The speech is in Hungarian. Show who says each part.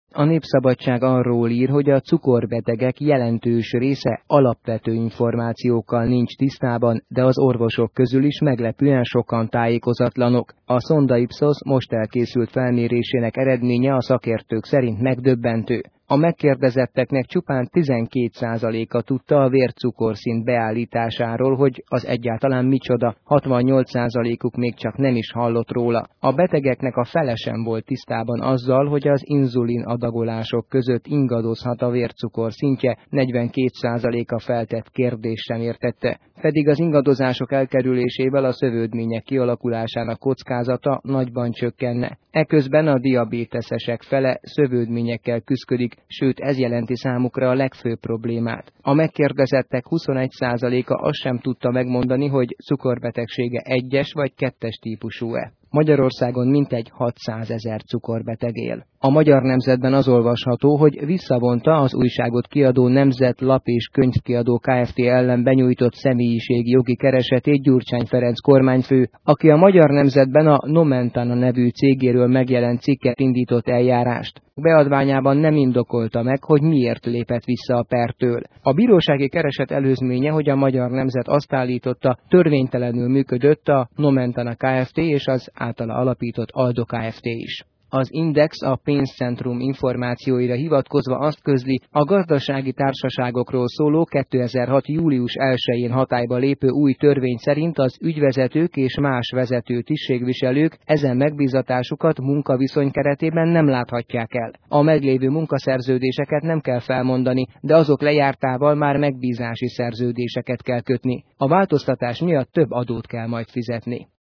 Speaker 1: A Népszabadság arról ír, hogy a cukorbetegek jelentős része alapvető információkkal nincs tisztában, de az orvosok közül is meglepően sokan tájékozatlanok. A Sonda Ipsos most elkészült felmérésének eredménye a szakértők szerint megdöbbentő. A megkérdezetteknek csupán 12%-a tudta a vércukorszint beállításáról, hogy az egyáltalán micsoda, 68%-uk még csak nem is hallott róla. A betegeknek a fele sem volt tisztában azzal, hogy az inzulin adagolások között ingadozhat a vércukor szintje, 42%-a feltett kérdést sem értette. Pedig az ingadozások elkerülésével a szövődmények kialakulásának kockázata nagyban csökkenne. Eközben a diabéteszesek fele szövődményekkel küszködik, sőt ez jelenti számukra a legfőbb problémát. A megkérdezettek 21%-a azt sem tudta megmondani, hogy cukorbetegsége 1-es vagy 2-es típusú-e. Magyarországon mintegy 600 000 cukorbeteg él. A Magyar Nemzetben az olvasható, hogy visszavonta az újságot kiadó Nemzet Lap és Könyvkiadó Kft. Ellen benyújtott személyiségi jogi keresetét Gyurcsány Ferenc kormányfő, aki a Magyar Nemzetben a Nomentana nevű cégéről megjelent cikket indított eljárást. Beadványában nem indokolta meg, hogy miért lépett vissza a pertől. A bírósági kereset előzménye, hogy a Magyar Nemzet azt állította, törvénytelenül működött a Nomentana Kft. És az általa alapított Aldo Kft. Is. Az Index a pénzcentrum információira hivatkozva azt közli, a gazdasági társaságokról szóló 2006. július 1-én hatályba lépő új törvény szerint az ügyvezetők és más vezető tisztségviselők ezen megbízatásukat munkaviszony keretében nem láthatják el. A meglévő munkaszerződéseket nem kell felmondani, de azok lejártával már megbízási szerződéseket kell kötni. A változtatás miatt több adót kell majd fizetni.